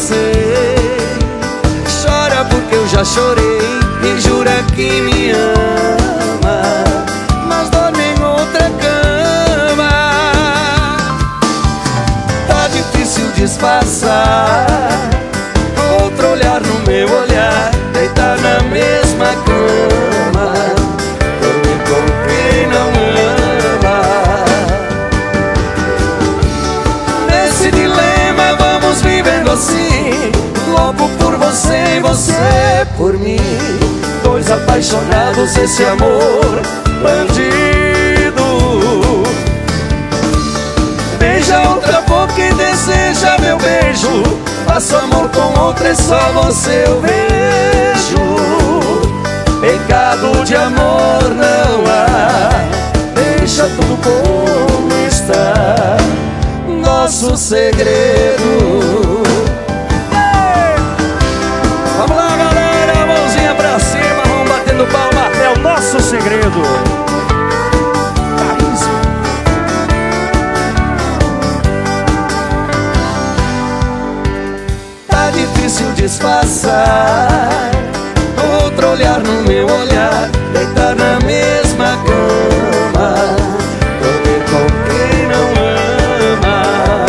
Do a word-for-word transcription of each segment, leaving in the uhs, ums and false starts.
você. Chora porque eu já chorei e jura que me ama, mas dorme em outra cama. Tá difícil disfarçar outro olhar no meu olhar, deitar na mesma cama, dormir com quem não ama. Nesse dilema vamos vivendo assim, louco por você e você por mim. Dois apaixonados, esse amor bandido. Beija outra boca e deseja meu beijo, faço amor com outra e só você eu vejo. Pecado de amor não há, deixa tudo como está, nosso segredo. Vamos lá, galera, mãozinha pra cima, vamos batendo palma, é o nosso segredo. Tá difícil disfarçar outro olhar no meu olhar, deitar na mesma cama, dormir com quem não ama.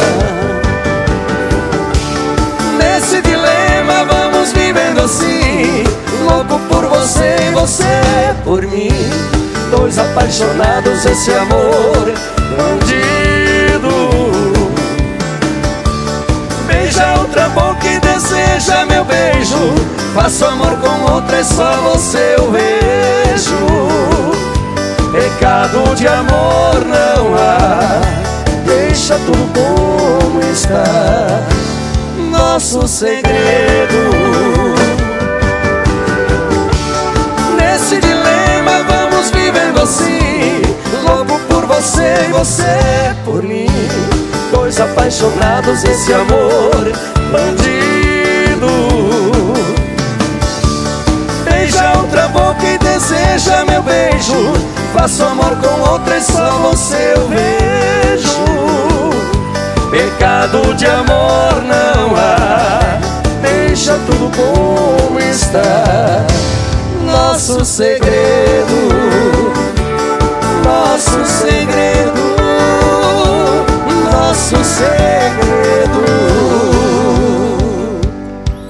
Nesse dilema vamos vivendo assim, louco por você e você por mim. Dois apaixonados, esse amor bandido. Beija outra boca e deseja meu beijo, faço amor com outra e só você eu vejo. Pecado de amor não há, deixa tudo como está, nosso segredo. Nesse dilema vamos vivendo assim, louco por você e você por mim. Dois apaixonados, esse amor bandido. Beija outra boca e deseja meu beijo, faço amor com outra e só você eu vejo. Pecado de amor não há, deixa tudo como está, nosso segredo. Nosso segredo, nosso segredo.